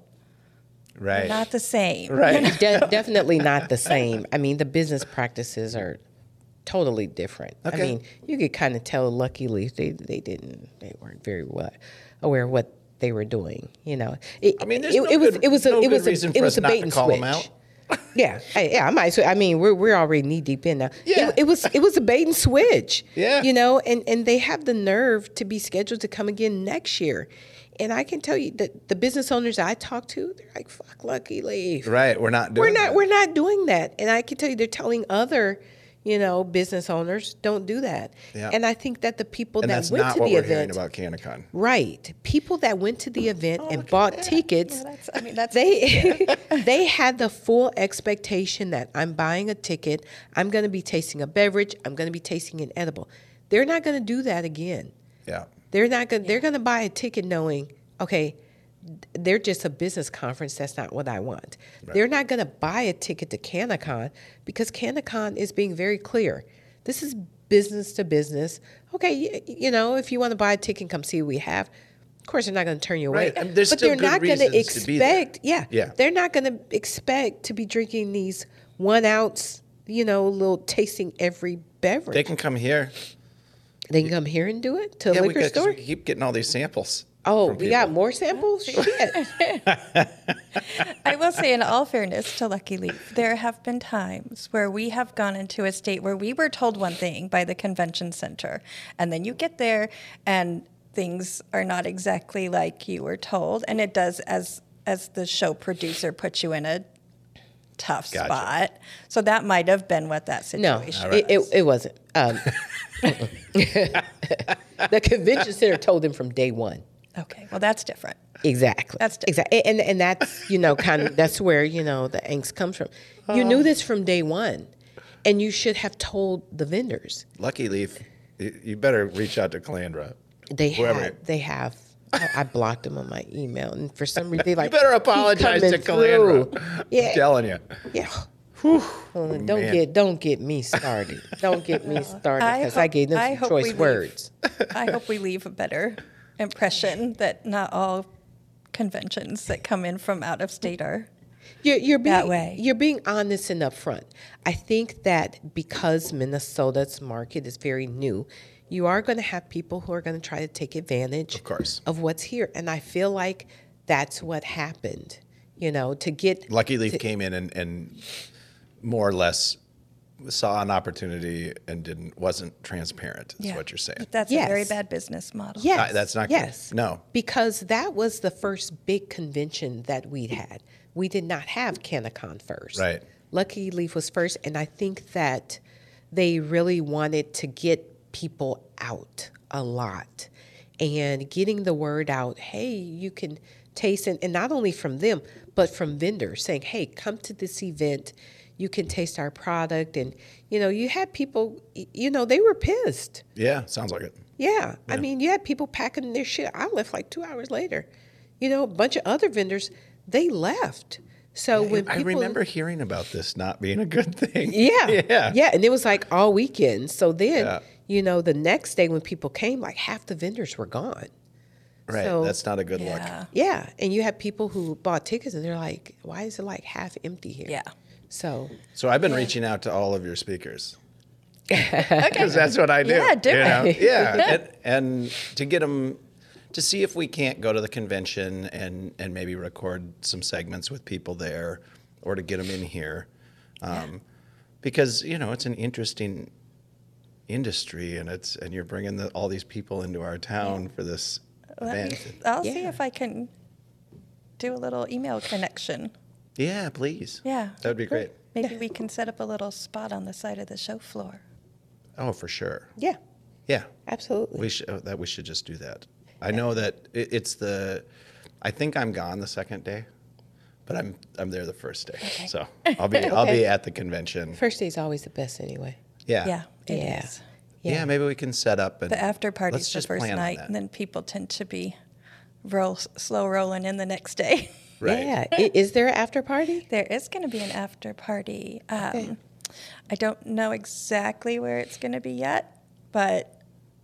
Right. Not the same. Right. Definitely not the same. I mean, the business practices are totally different. Okay. I mean, you could kind of tell Lucky Leaf they weren't very aware of what they were doing. You know, I mean, there's no good reason for us not to call them out. Yeah, I might. I mean, we're already knee deep in now. Yeah. It was a bait and switch. Yeah. You know, and they have the nerve to be scheduled to come again next year. And I can tell you that the business owners I talk to, they're like, "Fuck Lucky Leaf." Right. We're not doing that. We're not doing that. And I can tell you, they're telling other, business owners, don't do that. Yeah. And I think that the people And that that's went not to what the we're hearing event, about CannaCon. right? People that went to the event and bought tickets, That's they had the full expectation that I'm buying a ticket, I'm going to be tasting a beverage, I'm going to be tasting an edible. They're not going to do that again. Yeah. They're not going. They're going to buy a ticket knowing, okay, they're just a business conference. That's not what I want. Right. They're not going to buy a ticket to CannaCon because CannaCon is being very clear. This is business to business. Okay, if you want to buy a ticket and come see what we have, of course they're not going to turn you away. Right. I mean, there's but still they're good not going to reasons to be there. expect. Yeah. They're not going to expect to be drinking these 1 ounce, little tasting every beverage. They can come here. They can come here and do it to a liquor store. We keep getting all these samples. Oh, from we got people. more samples? Shit. I will say, in all fairness to Lucky Leaf, there have been times where we have gone into a state where we were told one thing by the convention center, and then you get there and things are not exactly like you were told, and it does, as the show producer, put you in a tough Gotcha. spot. So that might have been what that No, situation right. it wasn't. The convention center told them from day one. Okay, well, that's different. Exactly. That's exactly, and that's kind of that's where the angst comes from. You knew this from day one, and you should have told the vendors. Lucky Leaf, you better reach out to Calandra. They have. I blocked them on my email, and for some reason they like. You better apologize to "Keep coming through." Calandra. Yeah. I'm telling you. Yeah. man. Don't get me started. Don't get me started because I gave them some choice words. I hope we leave a better impression that not all conventions that come in from out of state are You're being, that way. You're being honest and upfront. I think that because Minnesota's market is very new, you are going to have people who are going to try to take advantage Of course. of what's here. And I feel like that's what happened, to get... Lucky Leaf came in and more or less saw an opportunity and wasn't transparent, is what you're saying. But that's Yes. a very bad business model. Yes. That's not good. Yes. No. Because that was the first big convention that we'd had. We did not have CannaCon first. Right. Lucky Leaf was first, and I think that they really wanted to get people out a lot and getting the word out, hey, you can taste, and not only from them, but from vendors saying, hey, come to this event. You can taste our product. And, you had people, they were pissed. Yeah, sounds like it. Yeah. I mean, you had people packing their shit. I left like 2 hours later. A bunch of other vendors, they left. So when I people, remember hearing about this not being a good thing. Yeah. Yeah. And it was like all weekend. So then, the next day when people came, like half the vendors were gone. Right. So, that's not a good look. Yeah. And you had people who bought tickets and they're like, why is it like half empty here? Yeah. So I've been reaching out to all of your speakers. Because that's what I do. Yeah, do it. Yeah. and to get them, to see if we can't go to the convention and maybe record some segments with people there, or to get them in here. Because, it's an interesting industry, and you're bringing all these people into our town for this event. I'll see if I can do a little email connection. Yeah, please. Yeah. That would be great. Maybe we can set up a little spot on the side of the show floor. Oh, for sure. yeah, Yeah. absolutely. We should just do that. I know that I think I'm gone the second day, but I'm there the first day. Okay. So I'll be at the convention. First day's always the best anyway. Yeah. Yeah, it Yeah. is. Yeah, maybe we can set up and The after let's party's the just first plan on night, that. and then people tend to be slow rolling in the next day. Right. Yeah. Is there an after party? There is going to be an after party. I don't know exactly where it's going to be yet, but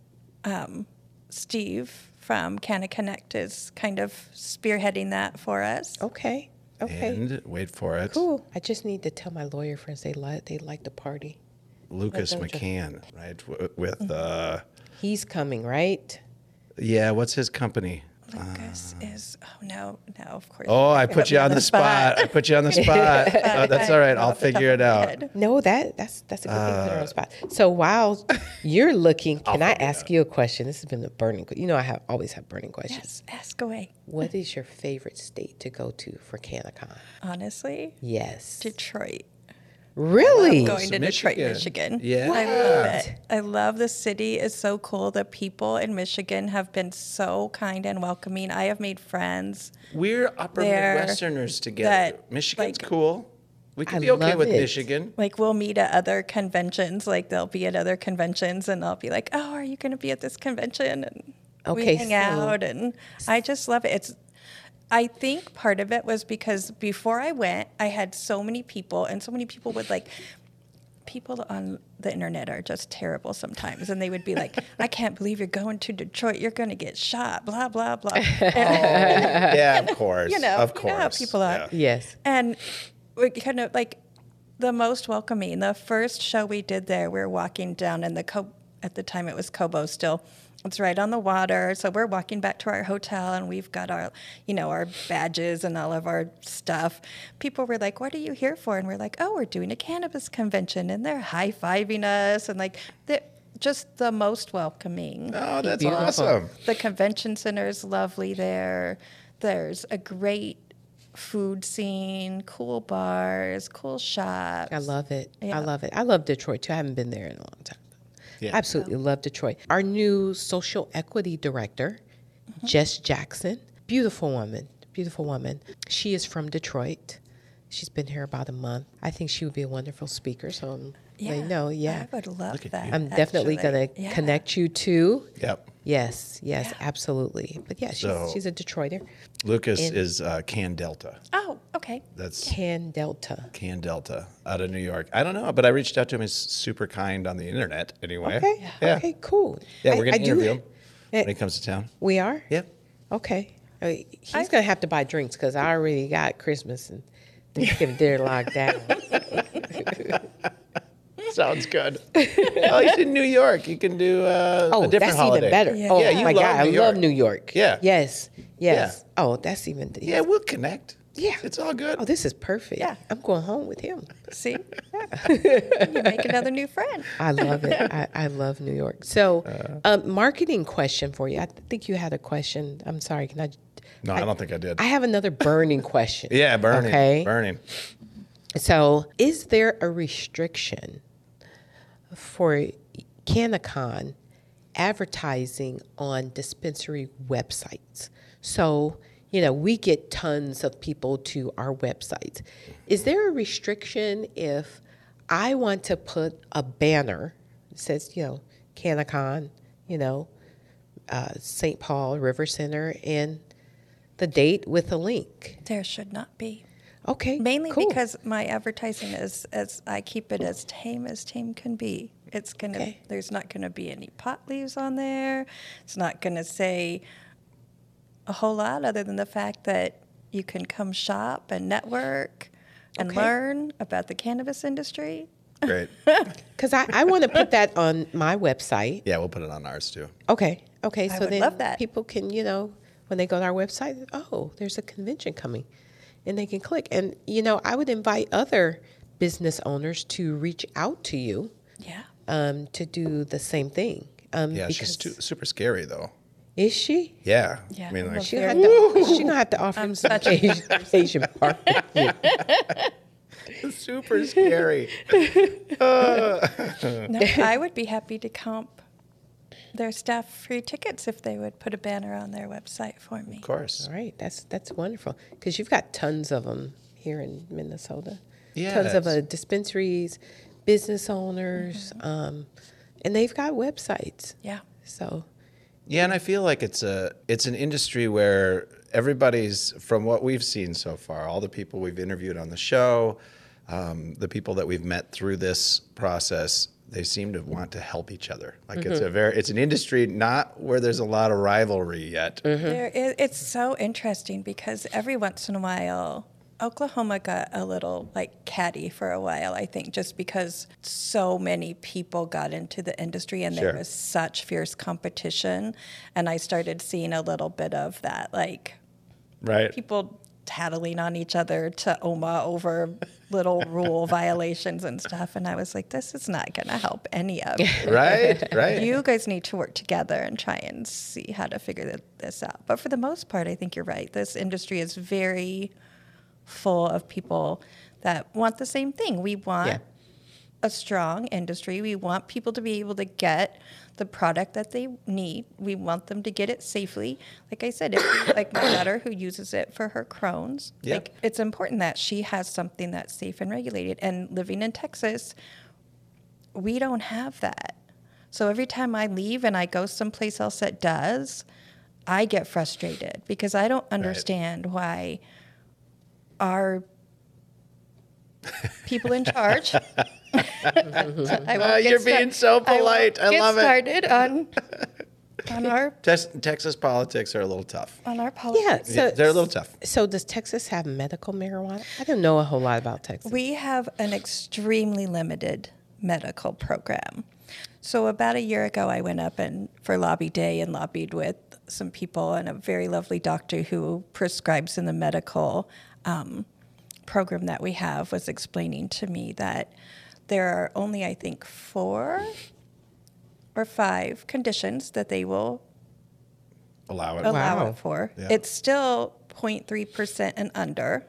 Steve from Canna Connect is kind of spearheading that for us. Okay. Okay. And wait for it. Cool. I just need to tell my lawyer friends they like the party. Lucas Don't you- McCann, right? With He's coming, right? yeah, what's his company? Lucas is, no, of course. Oh, I you put you on the spot. I put you on the spot. Oh, that's all right. I'll figure it out. No, that's a good thing to put her on the spot. So while you're looking, can I ask you a question? This has been a burning. I always have burning questions. Yes, ask away. What is your favorite state to go to for CannaCon? Honestly, Yes. Detroit. Really? Going to Detroit, Michigan. Michigan. Yeah. I love it. I love the city. It's so cool. The people in Michigan have been so kind and welcoming. I have made friends. We're upper There Midwesterners together. that, Michigan's like- cool. We could I be okay love with it. Michigan. Like, we'll meet at other conventions. Like, they'll be at other conventions, and I'll be like, oh, are you going to be at this convention? And we Okay, hang so- out, and I just love it. I think part of it was because before I went, I had so many people, and so many people would people on the internet are just terrible sometimes, and they would be like, I can't believe you're going to Detroit. You're going to get shot, blah, blah, blah. Yeah, of course. Of course. how people are. Yeah. Yes. And we kind of the most welcoming. The first show we did there, we were walking down in at the time it was Cobo still. It's right on the water. So we're walking back to our hotel, and we've got our, our badges and all of our stuff. People were like, what are you here for? And we're like, oh, we're doing a cannabis convention. And they're high-fiving us, and they're just the most welcoming. Oh, that's Beautiful. awesome. The convention center is lovely there. There's a great food scene, cool bars, cool shops. I love it. Yeah. I love it. I love Detroit too. I haven't been there in a long time. Yeah. Absolutely love Detroit. Our new social equity director, Jess Jackson, beautiful woman. She is from Detroit. She's been here about a month. I think she would be a wonderful speaker. So they know, I would love Look at that. you. I'm definitely actually. going to connect you to. Yep. Yes, absolutely. But yeah, she's a Detroiter. Lucas And- is Can Delta. Oh, okay. That's Can Delta. Can Delta out of New York. I don't know, but I reached out to him. He's super kind on the internet anyway. Okay. Yeah. Okay, cool. Yeah, we're going I to do- interview him Eh, when he comes to town. We are? Yep. Okay. He's going to have to buy drinks because I already got Christmas and Thanksgiving dinner locked down. Sounds good. Oh, he's in New York. You can do a Oh, different that's holiday. even better. Yeah. Oh, Yeah, you my love God. I New love York. New York. Yeah. Yes. Oh, that's even. Yeah, we'll connect. Yeah. It's all good. Oh, this is perfect. Yeah. I'm going home with him. See? You make another new friend. I love it. I love New York. So, marketing question for you. I think you had a question. I'm sorry. Can I? No, I don't think I did. I have another burning question. Yeah, burning. Okay. Burning. So, is there a restriction for CannaCon advertising on dispensary websites? So, we get tons of people to our websites. Is there a restriction if I want to put a banner that says, Canacon, St. Paul River Center, and the date with a link? There should not be. Okay, Mainly cool. because my advertising is, as I keep it as tame can be. There's not gonna be any pot leaves on there. It's not gonna say a whole lot other than the fact that you can come shop and network and learn about the cannabis industry. Great. Because I want to put that on my website. Yeah, we'll put it on ours too. Okay. So would then love that. people can, when they go to our website, there's a convention coming, and they can click. And, I would invite other business owners to reach out to you Yeah. to do the same thing. Yeah, she's super scary though. Is she? Yeah. Yeah, I mean, I'm like, a She's very- going to have to offer I'm him some such a- Asian barbecue. super scary. No, I would be happy to comp their staff free tickets if they would put a banner on their website for me. Of course. All right, that's wonderful, because you've got tons of them here in Minnesota. Yes. Tons of dispensaries, business owners, and they've got websites. Yeah. So, Yeah, and I feel like it's an industry where everybody's, from what we've seen so far, all the people we've interviewed on the show, the people that we've met through this process, they seem to want to help each other. Like it's an industry not where there's a lot of rivalry yet. It's so interesting because every once in a while, Oklahoma got a little catty for a while, I think, just because so many people got into the industry and there was such fierce competition. And I started seeing a little bit of that, Right. people tattling on each other to OMA over little rule violations and stuff. And I was like, this is not going to help any of you. Right. You guys need to work together and try and see how to figure this out. But for the most part, I think you're right. This industry is very full of people that want the same thing. We want a strong industry. We want people to be able to get the product that they need. We want them to get it safely. Like I said, like my daughter who uses it for her Crohn's, it's important that she has something that's safe and regulated. And living in Texas, we don't have that. So every time I leave and I go someplace else that does, I get frustrated because I don't understand why our people in charge. You're being so polite. I love it. Started on our Texas politics are a little tough. politics. yeah. So They're a little tough. So does Texas have medical marijuana? I don't know a whole lot about Texas. We have an extremely limited medical program. So about a year ago, I went up for lobby day and lobbied with some people and a very lovely doctor who prescribes in the medical program that we have was explaining to me that there are only, I think, 4 or 5 conditions that they will Allow it. allow Wow. it for. Yeah. It's still 0.3% and under.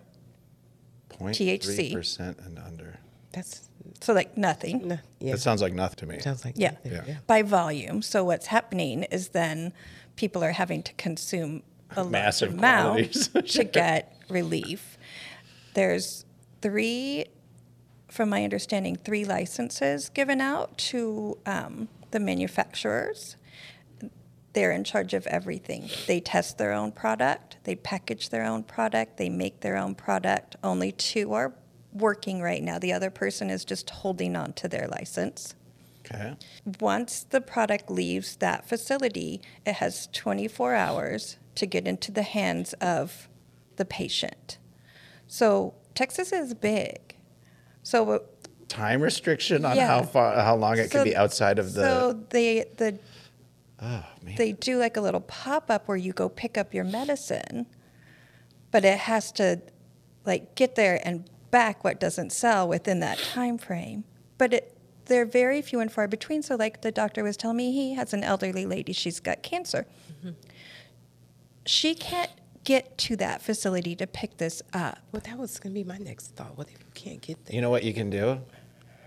0.3% and under. That's So nothing. yeah. That sounds like nothing to me. Sounds like Yeah. nothing, Yeah. By volume. So what's happening is then people are having to consume a Massive large amount quantities. to get relief. There's 3, from my understanding, 3 licenses given out to the manufacturers. They're in charge of everything. They test their own product. They package their own product. They make their own product. Only 2 are working right now. The other person is just holding on to their license. Okay. Once the product leaves that facility, it has 24 hours to get into the hands of the patient. So Texas is big. So Time restriction on Yeah. how long it can be outside of the. So Oh man. they do a little pop-up where you go pick up your medicine, but it has to get there and back what doesn't sell within that time frame. But they're very few and far between. So the doctor was telling me, he has an elderly lady, she's got cancer. Mm-hmm. She can't get to that facility to pick this up. Well, that was going to be my next thought. What if you can't get there? You know what you can do?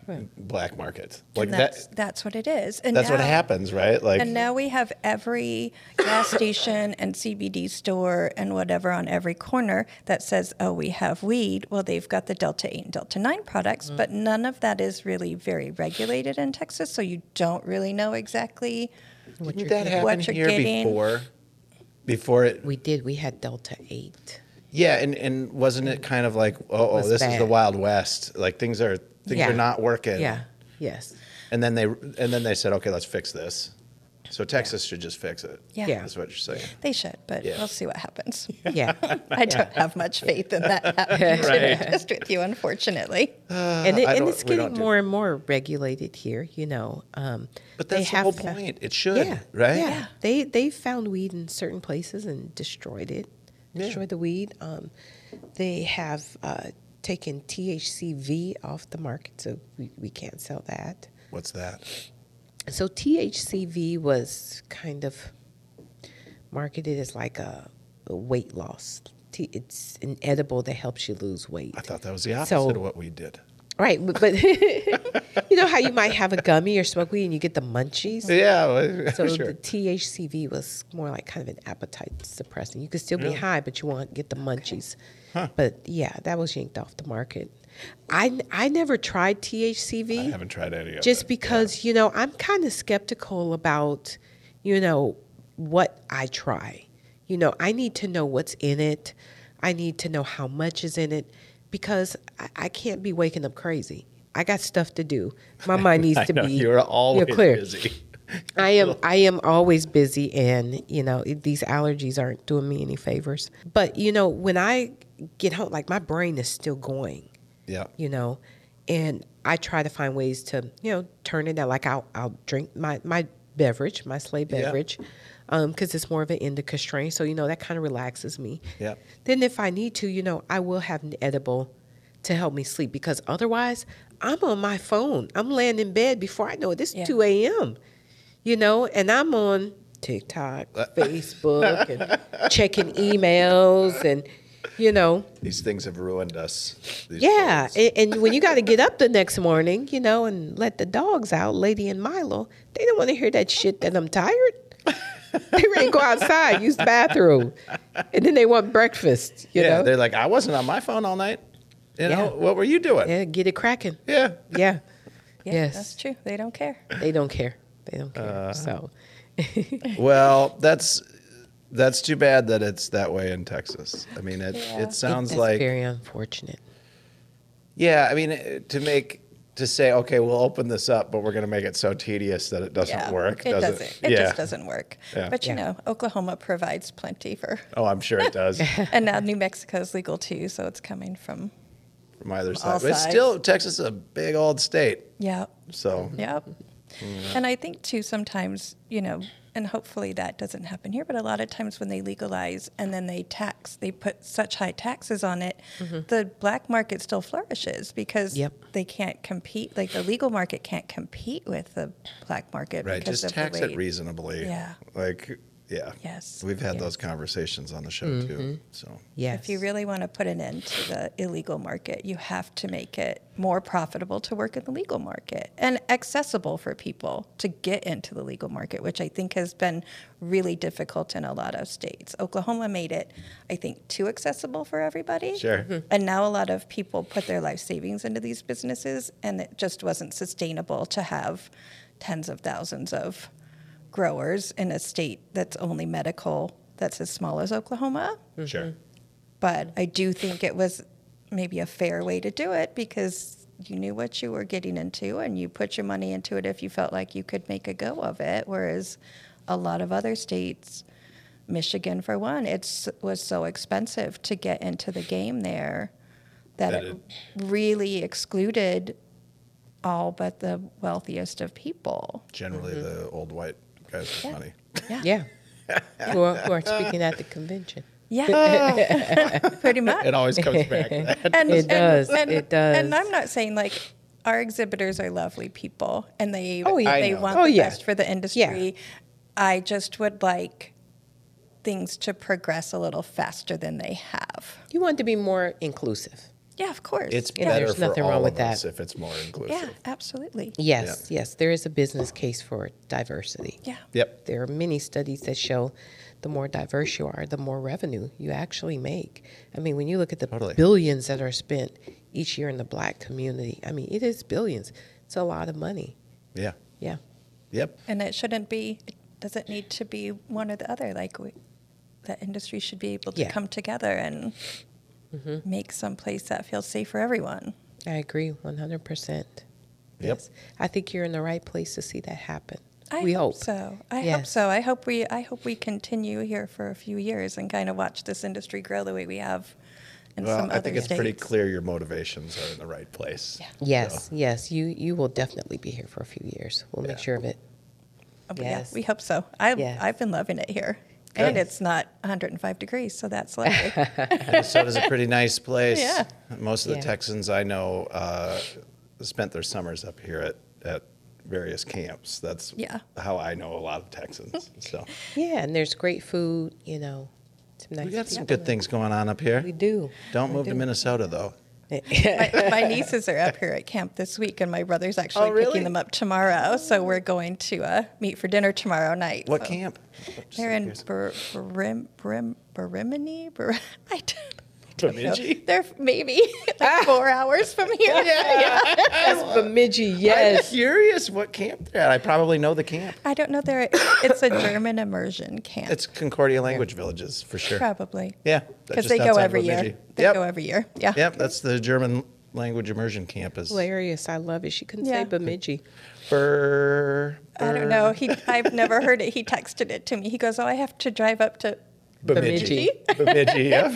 black market. And that's what it is. And that's what now- happens, right? Like, And now we have every gas station and CBD store and whatever on every corner that says, oh, we have weed. Well, they've got the Delta 8 and Delta 9 products, but none of that is really very regulated in Texas, so you don't really know exactly didn't that happen what you're here getting. before it? We did. We had Delta 8. Yeah, and wasn't it kind of like, Was this is the bad. Wild West? Like things are not working. Yeah. Yes. And then they said, okay, let's fix this. So Texas should just fix it. Yeah. Yeah. That's what you're saying. They should, but Yeah. we'll see what happens. Yeah. I don't have much faith in that happening, to be honest with you, unfortunately. And I don't- it's we don't getting do- more and more regulated here, But they that's the have whole fa- point. It should, Yeah, right? Yeah, they found weed in certain places and destroyed it. Yeah. Destroyed the weed. They have taken THCV off the market, so we can't sell that. What's that? So THCV was kind of marketed as like a weight loss. It's an edible that helps you lose weight. I thought that was the opposite So- of what we did. Right, but you know how you might have a gummy or smoke weed and you get the munchies? Yeah, well, So sure. the THCV was more like kind of an appetite suppressant. You could still be high, but you won't get the munchies. But yeah, that was yanked off the market. I never tried THCV. I haven't tried any of it. Just because, I'm kind of skeptical about, what I try. I need to know what's in it. I need to know how much is in it because I can't be waking up crazy. I got stuff to do. My mind needs to I know, be you're always clear. busy. I am always busy, and these allergies aren't doing me any favors. But when I get home, like my brain is still going. Yeah. And I try to find ways to turn it down. Like I'll drink my beverage, my Slay Yeah. beverage, because it's more of an indica strain. So that kind of relaxes me. Yeah. Then if I need to, I will have an edible to help me sleep because otherwise I'm on my phone. I'm laying in bed before I know it. It's 2 a.m. And I'm on TikTok, Facebook, and checking emails, and These things have ruined us. These yeah. phones. And when you got to get up the next morning, and let the dogs out, Lady and Milo, they don't want to hear that shit that I'm tired. They ready to go outside, use the bathroom, and then they want breakfast. You know, They're like, I wasn't on my phone all night. Yeah. What were you doing? yeah, get it cracking. Yeah. Yeah, Yeah, yes, that's true. They don't care. they don't care. They don't care. So, Well, that's too bad that it's that way in Texas. I mean, Yeah. it sounds that's like very unfortunate. yeah. I mean, to say okay, we'll open this up, but we're going to make it so tedious that it doesn't Yeah, work. It doesn't. It yeah. just doesn't work. Yeah. But Yeah. Oklahoma provides plenty for, Oh, I'm sure it does and now New Mexico is legal too, so it's coming from. from either All side. But it's sides. still, Texas is a big old state. Yeah. So Yep. And I think too sometimes, and hopefully that doesn't happen here, but a lot of times when they legalize and then they put such high taxes on it, the black market still flourishes because Yep. they can't compete, like the legal market can't compete with the black market right, because just of tax the it way. reasonably. Yeah. Like yeah. Yes. We've had Yes. those conversations on the show too. So Yes. If you really want to put an end to the illegal market, you have to make it more profitable to work in the legal market and accessible for people to get into the legal market, which I think has been really difficult in a lot of states. Oklahoma made it, I think, too accessible for everybody. sure. And now a lot of people put their life savings into these businesses, and it just wasn't sustainable to have tens of thousands of growers in a state that's only medical, that's as small as Oklahoma. Sure. But I do think it was maybe a fair way to do it because you knew what you were getting into and you put your money into it if you felt like you could make a go of it. Whereas a lot of other states, Michigan for one, was so expensive to get into the game there that That it really excluded all but the wealthiest of people. Generally, the old white guys with money. Yeah. who are speaking at the convention. Yeah, pretty much. It always comes back to that. And, It does. And, It does. And I'm not saying like our exhibitors are lovely people and they Oh, yeah. they I know. want Oh, the yeah. best for the industry. I just would like things to progress a little faster than they have. You want to be more inclusive. Yeah, of course. It's Yeah, better there's for nothing wrong all with of us that. if it's more Yeah, inclusive. absolutely. Yes, yes, there is a business case for diversity. Yeah. Yep. There are many studies that show the more diverse you are, the more revenue you actually make. I mean, when you look at the Totally. billions that are spent each year in the Black community, I mean, it is billions. It's a lot of money. Yeah. Yeah. Yep. And it doesn't need to be one or the other. Like, the industry should be able to Yeah. come together and make some place that feels safe for everyone. I agree 100%. Yep. Yes. I think you're in the right place to see that happen. I we hope hope. so. I hope Yes. so. I hope we continue here for a few years and kind of watch this industry grow the way we have in Well, some I other think it's states. pretty clear your motivations are in the right place. Yeah. Yes, So, yes. You will definitely be here for a few years. We'll make Yeah. sure of it. Oh, but Yes. Yeah, we hope so. Yes. I've been loving it here. Good. And it's not 105 degrees, so that's lovely. Minnesota's a pretty nice place. Yeah. Most of the Yeah. Texans I know spent their summers up here at various camps. That's Yeah. how I know a lot of Texans. So Yeah, and there's great food, you know. Some nice we got some people. good things going on up here. We do. Don't We move to do. Minnesota though. My nieces are up here at camp this week, and my brother's actually Oh, really? picking them up tomorrow. So we're going to meet for dinner tomorrow night. What So camp? They're in Barimini. I don't know. Bemidji? They're maybe like 4 hours from here. That's Bemidji, yes. I'm curious what camp they're at. I probably know the camp. I don't know. It's a German immersion camp. It's Concordia Language Villages for sure. Probably. Yeah, that's Because just they go outside every year. Bemidji. They Yep. go every year. Yeah. Yep, that's the German language immersion campus. Hilarious. I love it. She couldn't Yeah. say Bemidji. I don't know. I've never heard it. He texted it to me. He goes, "Oh, I have to drive up to Bemidji. Bemidji, yeah.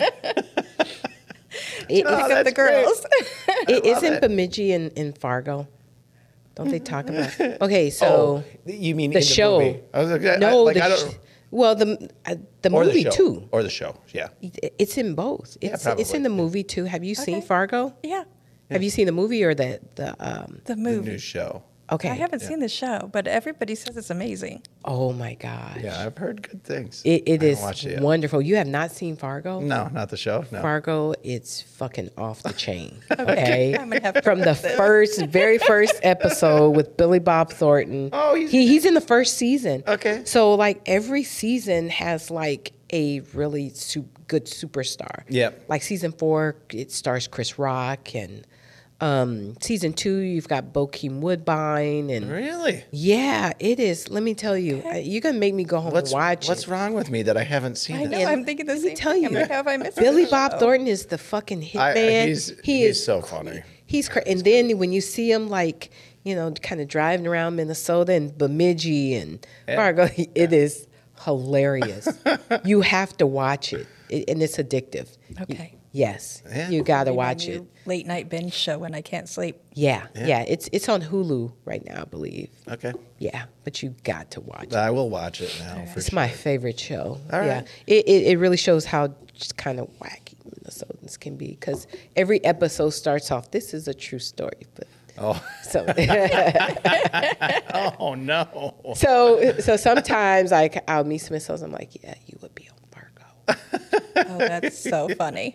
It, Oh, pick up that's the girls." it isn't it. Bemidji in Fargo. Don't they talk about? Okay, so Oh, you mean the in show. movie? I was like, No, I the don't. well, the Or movie the show. too. Or the show, yeah. It's in both. Yeah, It's probably. in the movie too. Have you seen Okay. Fargo? Yeah. Have you seen the movie or the The The movie. new show. Okay. I haven't seen the show, but everybody says it's amazing. Oh my gosh. Yeah, I've heard good things. It I haven't is watched it yet. wonderful. You have not seen Fargo? No, not the show. No. Fargo, it's fucking off the chain. Okay. I'm gonna have to From the very first episode with Billy Bob Thornton. Oh, he's in the first season. Okay. So like every season has like a really good superstar. Yep. Like season 4, it stars Chris Rock, and season 2, you've got Bokeem Woodbine, and Really? yeah, it is. Let me tell you, you're gonna make me go home and watch What's it. wrong with me that I haven't seen I it? know. And I'm thinking the let me same tell thing. you, I'm like, have I missed Billy the Bob show? Thornton is the fucking hitman. He's so funny. He's and then when you see him like, you know, kind of driving around Minnesota and Bemidji and Fargo, it is hilarious. You have to watch it, and it's addictive. Okay. Yes, Yeah. you got to Maybe my watch it. new Late night binge show when I can't sleep. Yeah, Yeah. yeah. It's on Hulu right now, I believe. Okay. Yeah, but you got to watch it. I will watch it now. For It's sure. my favorite show. All Yeah, right. it really shows how just kind of wacky Minnesotans can be, because every episode starts off, "This is a true story," but Oh. so Oh no. so sometimes like I'll meet some Minnesotans, I'm like, "Yeah, you would be on Fargo." Oh, that's so funny.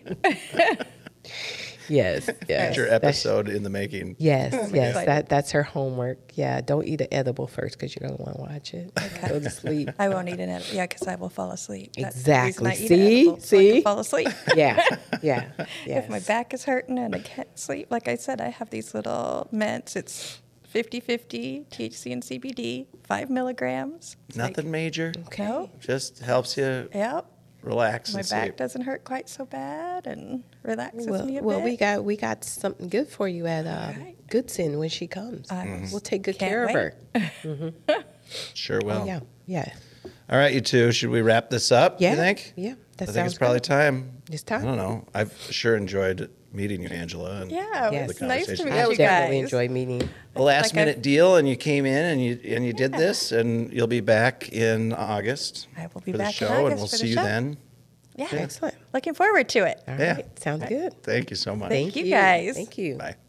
Yes, yes. Future That's- episode in the making. Yes, yes. excited. That's her homework. Yeah, don't eat an edible first because you're gonna want to watch it. Go to sleep. I won't eat an edible. Yeah, because I will fall asleep. That's Exactly. The reason I eat an See? edible, so I can See? fall asleep. Yeah, yeah, yes. If my back is hurting and I can't sleep, like I said, I have these little mints. It's 50-50 THC and CBD, 5 milligrams. It's Nothing major. Like, no. Just helps you Yep. relax My and back sleep. doesn't hurt quite so bad and relaxes me a Well, bit. we got something good for you at right. Goodson when she comes. We'll take good Can't care of her. Sure will. Oh, yeah, yeah, All right, you two. Should we wrap this up? yeah. You think? Yeah, that I think sounds it's probably good. time. It's time. I don't know. I've sure enjoyed meeting you, Angela. And Yeah, Yes. it's nice to conversation. meet I you definitely guys. enjoy meeting you. a last Like minute deal, and you came in and you did this, and you'll be back in August. I will be for the back in show, August and we'll for the see you show. then. Yeah. Excellent. Looking forward to it. All Yeah. right, sounds good. Thank you so much. Thank you, guys. Thank you. Bye.